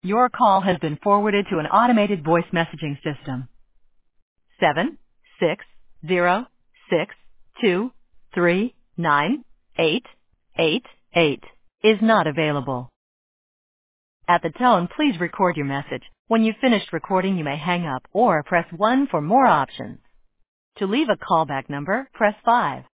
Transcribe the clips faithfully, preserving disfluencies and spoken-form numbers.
Your call has been forwarded to an automated voice messaging system. Seven six zero six two three nine eight eight eight is not available. At the tone, please record your message. When you've finished recording, you may hang up or press one for more options. To leave a callback number, press five.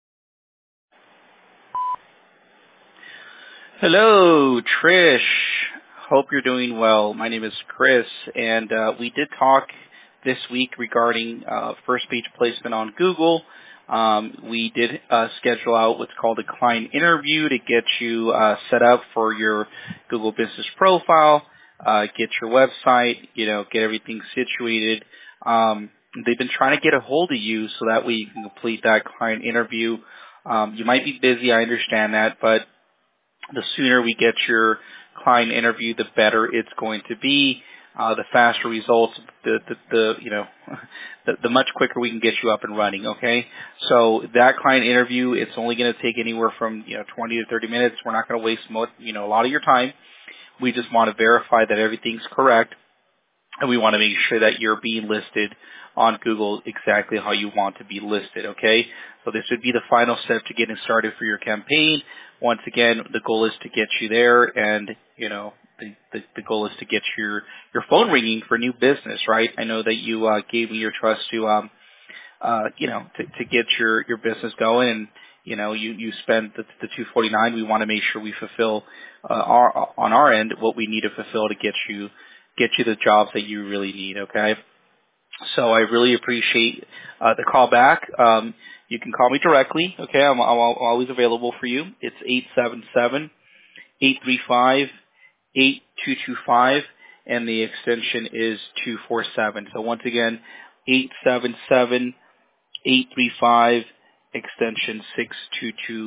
Hello, Trish. Hope you're doing well. My name is Chris, and uh, we did talk this week regarding uh, first page placement on Google. Um, we did uh, schedule out what's called a client interview to get you uh, set up for your Google Business profile, uh, get your website, you know, get everything situated. Um, they've been trying to get a hold of you so that way you can complete that client interview. Um, you might be busy, I understand that, but the sooner we get your client interview, the better it's going to be. Uh, the faster results, the, the, the you know, the, the much quicker we can get you up and running. Okay, so that client interview, it's only going to take anywhere from you know twenty to thirty minutes. We're not going to waste mo- you know a lot of your time. We just want to verify that everything's correct, and we want to make sure that you're being listed on Google exactly how you want to be listed, okay? So this would be the final step to getting started for your campaign. Once again, the goal is to get you there, and, you know, the, the, the goal is to get your, your phone ringing for new business, right? I know that you uh, gave me your trust to, um, uh, you know, to, to get your, your business going, and, you know, you, you spend the, the two forty-nine. We want to make sure we fulfill uh, our, on our end what we need to fulfill to get you get you the jobs that you really need, okay? So I really appreciate uh, the call back. Um, you can call me directly, okay? I'm, I'm always available for you. It's eight seven seven, eight three five, eight two two five, and the extension is two four seven. So once again, eight seven seven, eight three five, extension six two two,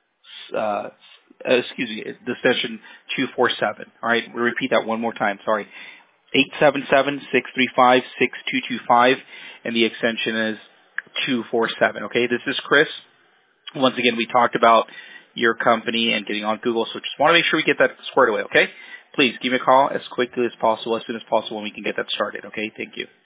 uh, excuse me, the extension two four seven. All right, we'll repeat that one more time. Sorry. eight seven seven, six three five, six two two five, and the extension is two four seven. Okay, this is Chris. Once again, we talked about your company and getting on Google, so just want to make sure we get that squared away, okay? Please give me a call as quickly as possible, as soon as possible, and we can get that started, okay? Thank you.